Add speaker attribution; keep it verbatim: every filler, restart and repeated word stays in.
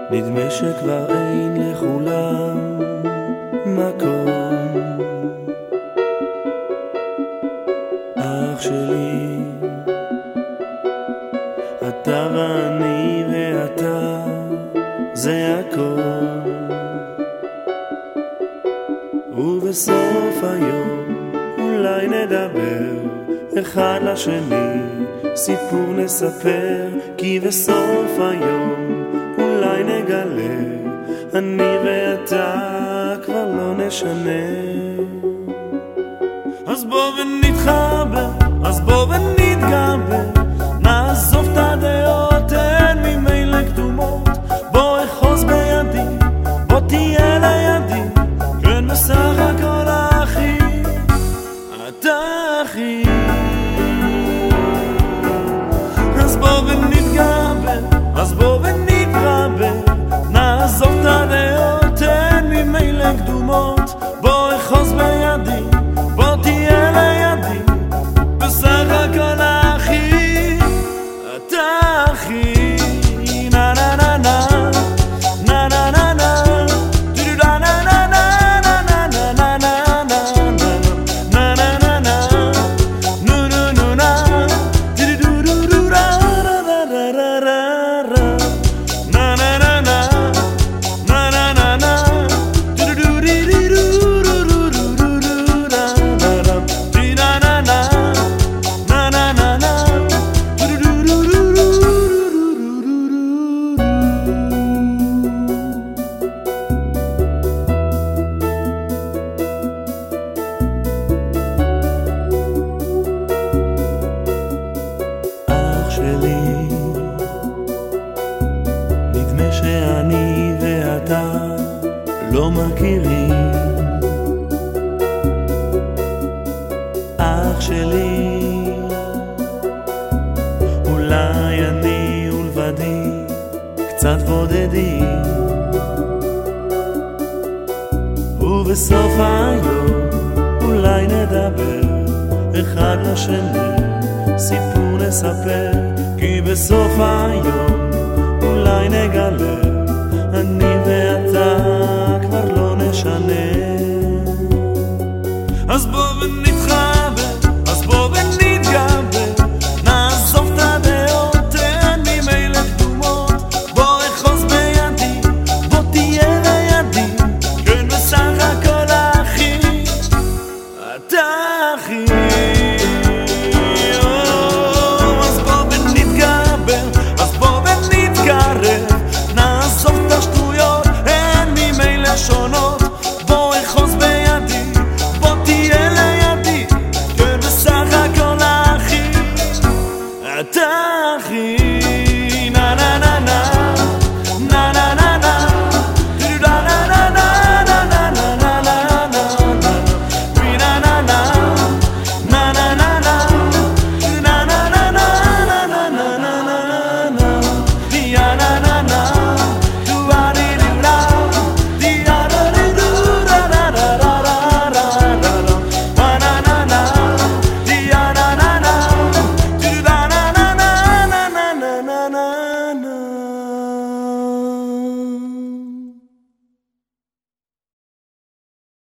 Speaker 1: נדמה שכבר אין לכולם מקום. אח שלי, אתה ואני ואתה זה הכל, ובסוף היום אולי נדבר אחד לשני, סיפור נספר, כי בסוף היום אולי נגלה, אני ואתה כבר לא נשנה. אז בוא ונתחבר, אז בוא ונתגבר, נעזוב את הדעות, אין ממילא קדומות, בוא אחוז בידי, בוא תהיה לידי, כן בסך הכל אחי, אתה אחי. אז בוא ונתגבר, אז בוא ונתרבר, נעזוב את הדעות, אין ממילא קדומות, בוא אחוז בידי, בוא תהיה לידי, בסך הכל אחי, אתה אחי. נה נה נה נה נה נה נה נה נה נה נה נה נה נה נה נה נה נה נה נו נו נו נה דו דו דו רה רה רה רה רה רה נה נה נה נה נה נה נה נה דו דו די דו דו דו דו דו רה רה רה די נה נה נה נה נה נה נה דו דו דו דו דו דו דו. אח שלי, נדמה שאני ואתה לא מכירים. אח שלי, אולי אני ולבדי קצת בודדים, ובסוף היום אולי נדבר אחד לשני, סיפור נספר, כי בסוף היום אולי נגלה,